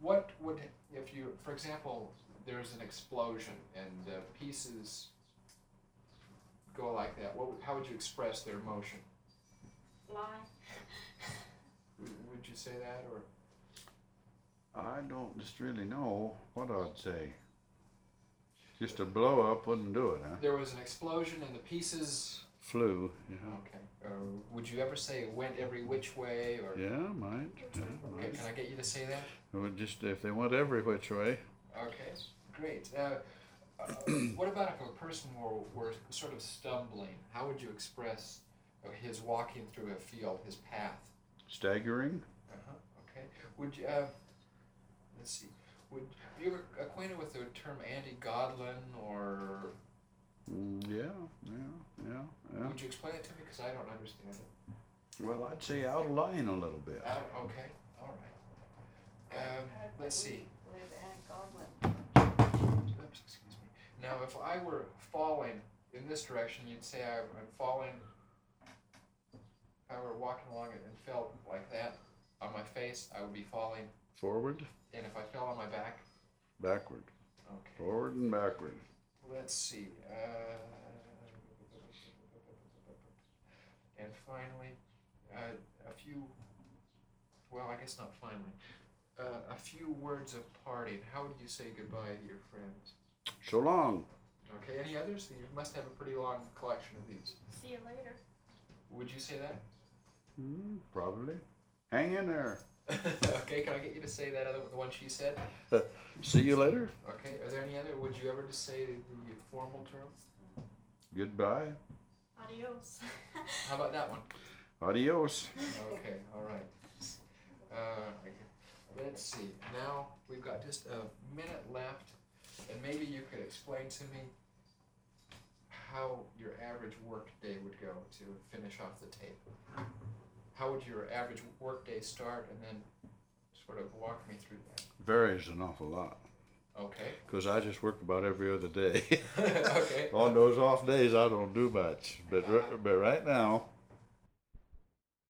What would, if you, for example, there's an explosion and pieces go like that, how would you express their emotion? Fly. Would you say that, or? I don't just really know what I'd say. Just a blow up wouldn't do it, huh? There was an explosion and the pieces Flew, yeah. Okay. Would you ever say it went every which way, or? Yeah, might. Yeah, Okay, might. can I get you to say that? It would just if they went every which way. Okay, great. What about if a person were sort of stumbling? How would you express his walking through a field, his path? Staggering. Okay. Would you? Let's see. Would you ever acquainted with the term Andy Godlin, or? Yeah. Would you explain it to me, because I don't understand it? Well, I'd say out of line a little bit. Okay. All right. Let's see. Oops, excuse me. Now, if I were falling in this direction, you'd say I'm falling. If I were walking along it and fell like that on my face, I would be falling. Forward. And if I fell on my back? Backward. Okay. Forward and backward. Let's see. And finally, a few. Well, I guess not finally. A few words of parting. How would you say goodbye to your friends? So long. Okay, any others? You must have a pretty long collection of these. See you later. Would you say that? Probably. Hang in there. Okay, can I get you to say that the one she said? See you later. Okay, are there any other? Would you ever just say the formal term? Goodbye. Adios. How about that one? Adios. Okay, all right. Let's see. Now we've got just a minute left, and maybe you could explain to me how your average work day would go to finish off the tape. How would your average work day start, and then sort of walk me through that? Varies an awful lot. Okay. Because I just work about every other day. Okay. On those off days, I don't do much. But right now,